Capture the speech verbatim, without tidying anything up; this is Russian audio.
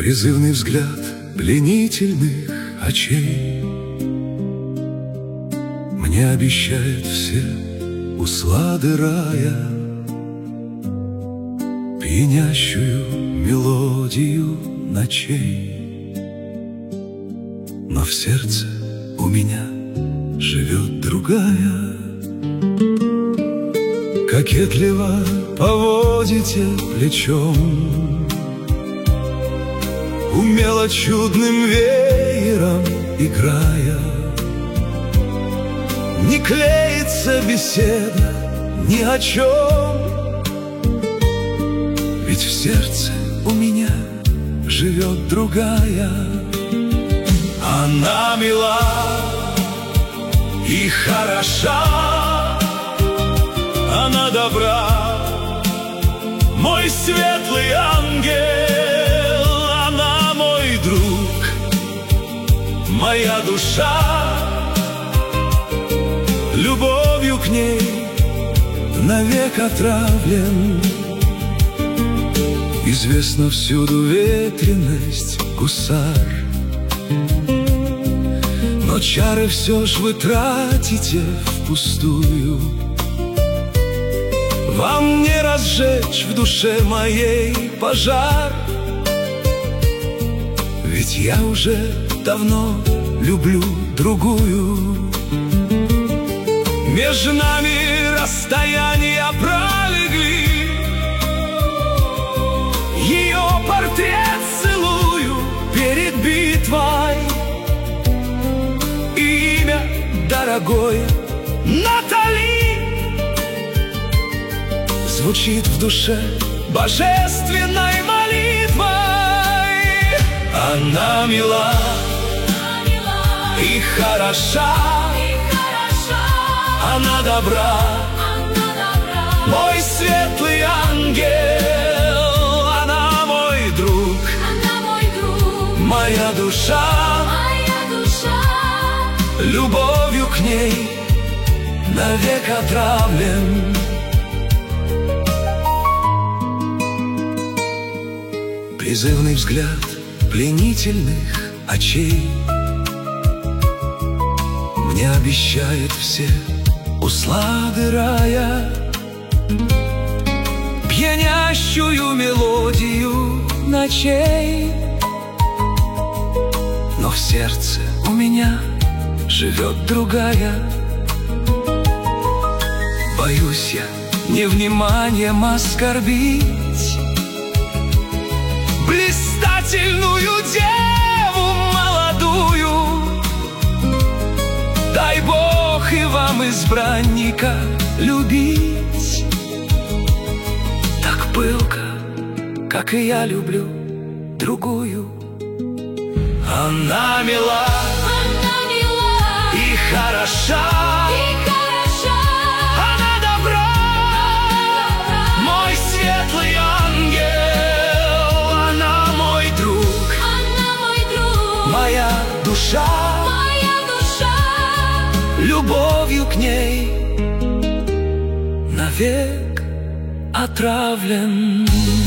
Призывный взгляд пленительных очей мне обещает все услады рая, пьянящую мелодию ночей. Но в сердце у меня живет другая. Кокетливо поводите плечом, умело чудным веером играя. Не клеится беседа ни о чем, ведь в сердце у меня живет другая. Она мила и хороша, она добра, мой светлый ангел. Она мой друг, моя душа, любовью к ней навек отравлен. Известна всюду ветренность гусар, но чары все ж вы тратите впустую. Вам не разжечь в душе моей пожар, ведь я уже давно люблю другую. Между нами расстояния пролегли, ее портрет целую перед битвой. Имя дорогое Натали звучит в душе божественной молитвой. Она мила и хороша, она добра, мой светлый ангел. Она мой друг, моя душа, любовью к ней навек отравлен. Призывный взгляд пленительных очей мне обещает все услады рая, пьянящую мелодию ночей. Но в сердце у меня живет другая. Боюсь я невниманием оскорбить блистательную деву молодую. Дай Бог и вам избранника любить так пылко, как и я люблю другую. Она мила, она мила и хороша, и хороша, она добра, добра, мой светлый ангел. Она мой друг, она мой друг, моя душа, моя душа, любовью к ней навек отравлен.